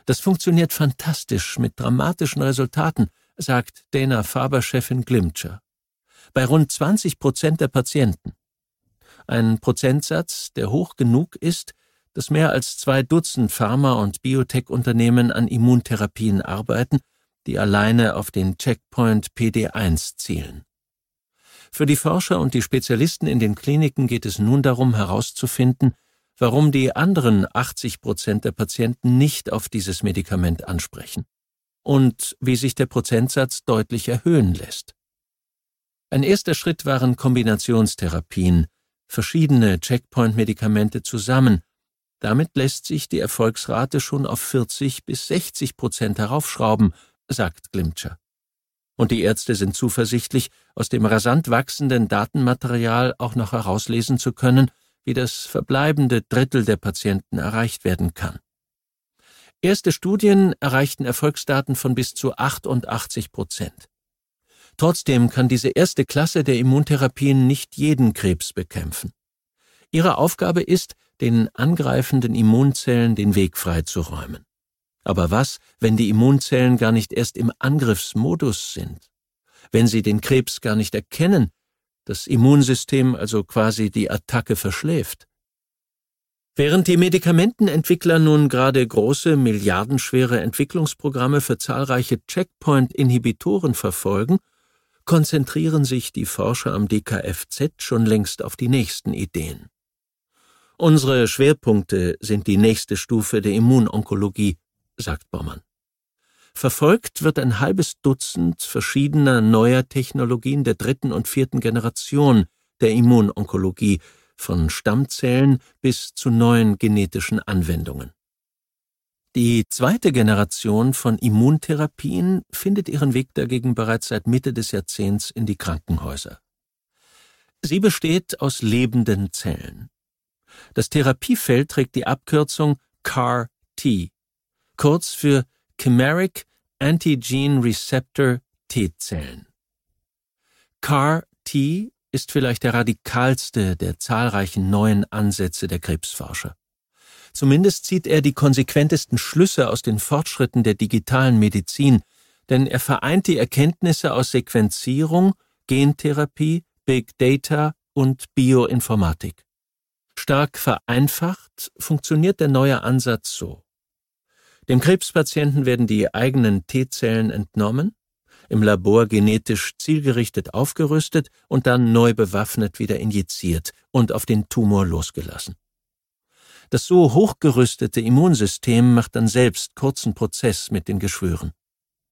Das funktioniert fantastisch mit dramatischen Resultaten, sagt Dana-Farber-Chefin Glimcher. Bei rund 20% der Patienten. Ein Prozentsatz, der hoch genug ist, dass mehr als 2 Dutzend Pharma- und Biotech-Unternehmen an Immuntherapien arbeiten, die alleine auf den Checkpoint PD-1 zielen. Für die Forscher und die Spezialisten in den Kliniken geht es nun darum herauszufinden, warum die anderen 80% der Patienten nicht auf dieses Medikament ansprechen und wie sich der Prozentsatz deutlich erhöhen lässt. Ein erster Schritt waren Kombinationstherapien, verschiedene Checkpoint-Medikamente zusammen. Damit lässt sich die Erfolgsrate schon auf 40-60% heraufschrauben, sagt Glimcher. Und die Ärzte sind zuversichtlich, aus dem rasant wachsenden Datenmaterial auch noch herauslesen zu können, wie das verbleibende Drittel der Patienten erreicht werden kann. Erste Studien erreichten Erfolgsdaten von bis zu 88%. Trotzdem kann diese erste Klasse der Immuntherapien nicht jeden Krebs bekämpfen. Ihre Aufgabe ist, den angreifenden Immunzellen den Weg freizuräumen. Aber was, wenn die Immunzellen gar nicht erst im Angriffsmodus sind? Wenn sie den Krebs gar nicht erkennen, das Immunsystem also quasi die Attacke verschläft? Während die Medikamentenentwickler nun gerade große, milliardenschwere Entwicklungsprogramme für zahlreiche Checkpoint-Inhibitoren verfolgen, konzentrieren sich die Forscher am DKFZ schon längst auf die nächsten Ideen. Unsere Schwerpunkte sind die nächste Stufe der Immunonkologie, sagt Baumann. Verfolgt wird ein halbes Dutzend verschiedener neuer Technologien der 3. und 4. Generation der Immunonkologie, von Stammzellen bis zu neuen genetischen Anwendungen. Die 2. Generation von Immuntherapien findet ihren Weg dagegen bereits seit Mitte des Jahrzehnts in die Krankenhäuser. Sie besteht aus lebenden Zellen. Das Therapiefeld trägt die Abkürzung CAR-T, kurz für Chimeric Antigen Receptor T-Zellen. CAR-T ist vielleicht der radikalste der zahlreichen neuen Ansätze der Krebsforscher. Zumindest zieht er die konsequentesten Schlüsse aus den Fortschritten der digitalen Medizin, denn er vereint die Erkenntnisse aus Sequenzierung, Gentherapie, Big Data und Bioinformatik. Stark vereinfacht funktioniert der neue Ansatz so. Dem Krebspatienten werden die eigenen T-Zellen entnommen, im Labor genetisch zielgerichtet aufgerüstet und dann neu bewaffnet wieder injiziert und auf den Tumor losgelassen. Das so hochgerüstete Immunsystem macht dann selbst kurzen Prozess mit den Geschwüren.